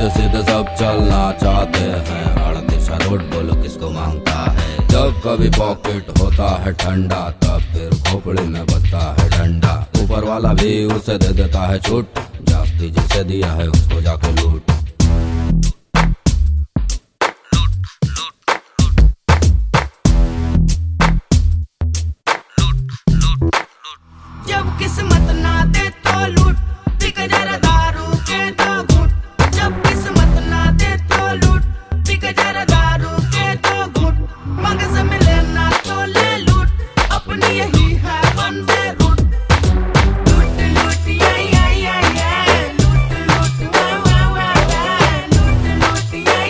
सीधे सीधे सब चलना चाहते हैं, अड़तीसा रोड बोलो किसको मांगता है। जब कभी पॉकेट होता है ठंडा, तब फिर खोपड़ी में बजता है डंडा। ऊपर वाला भी उसे दे देता है छूट, जास्ती जिसे दिया है उसको जाके लूट। जब किस्मत ना दे तो लूट, पिक जरा दारू के दो घूंट। जब किस्मत ना दे तो लूट, पिक जरा दारू के दो घूंट। मगज मिले ना तो ले लूट, अपनी यही है वन वे रूट। लूट लूट या लूट लूट वाह वाह वाह, लूट लूट या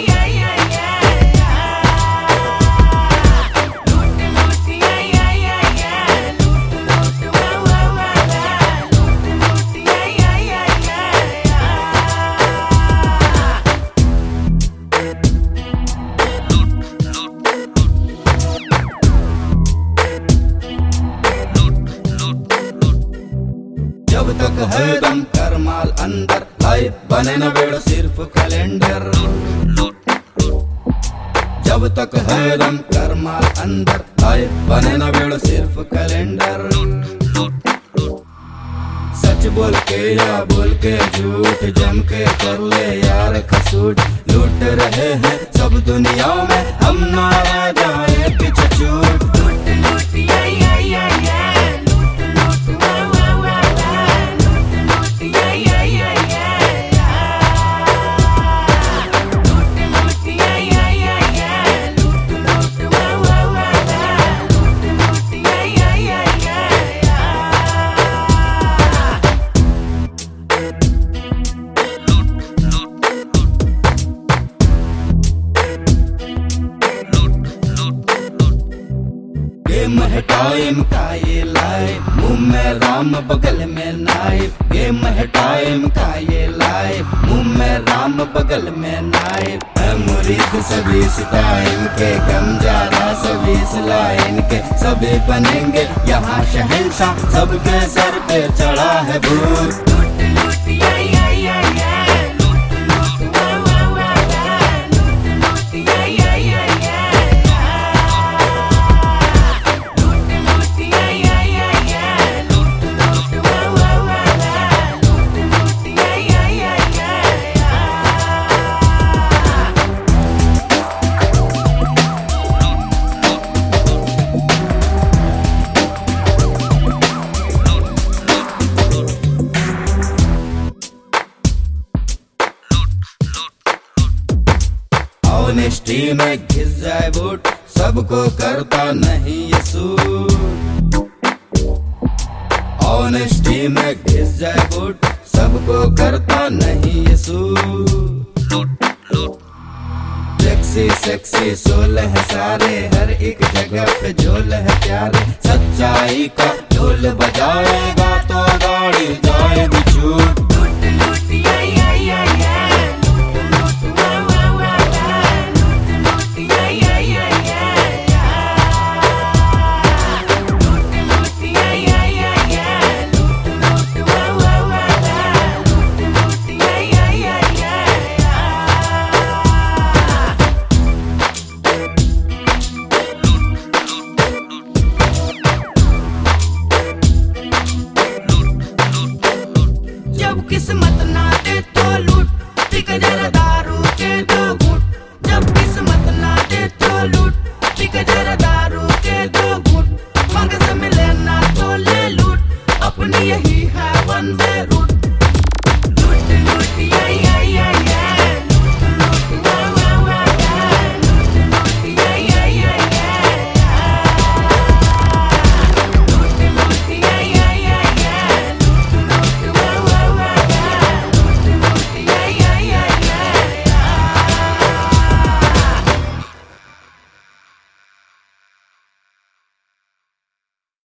लूट लूट या लूट लूट वाह वाह वाह, लूट लूट या जब तक है दम कर माल अंदर, लाइफ बने न बेड़ो सिर्फ कैलेंडर। जब तक है दम कर माल अंदर, लाइफ बने न बेड़ो सिर्फ कैलेंडर। सच बोल के या बोल के झूठ, जम के कर ले यार खसूट। लूट रहे हैं सब दुनिया में, हम ना रह जाए पीछे छूट। लूट लूट या लूट लूट वाह वाह वाह, लूट लूट या लूट लूट या लूट लूट वाह वाह वाह, लूट लूट या गेम है टाइम का ये लाइफ, मुंह में राम बगल में नाइफ। गेम है टाइम का ये लाइफ, मुंह में राम बगल में नाइफ। है मुरीद सभी इस टाइम के, गम जारा सभी इस लाइन के। सभी बनेंगे यहाँ शहंशाह, सबके सर पे चढ़ा है भूत। लूट लूट या लूट लूट वाह वाह वाह, लूट लूट या लूट लूट या लूट लूट वाह वाह वाह, लूट लूट या ऑनेस्टी में घिस जाए बूट, सबको करता नहीं ये सूट। ऑनेस्टी में घिस जाए बूट, सबको करता नहीं ये सूट। सेक्सी सेक्सी सोल है सारे, हर एक जगह पे झोल है प्यारे। सच्चाई का ढोल बजाएगा तो गाड़ी जाएगी छूट।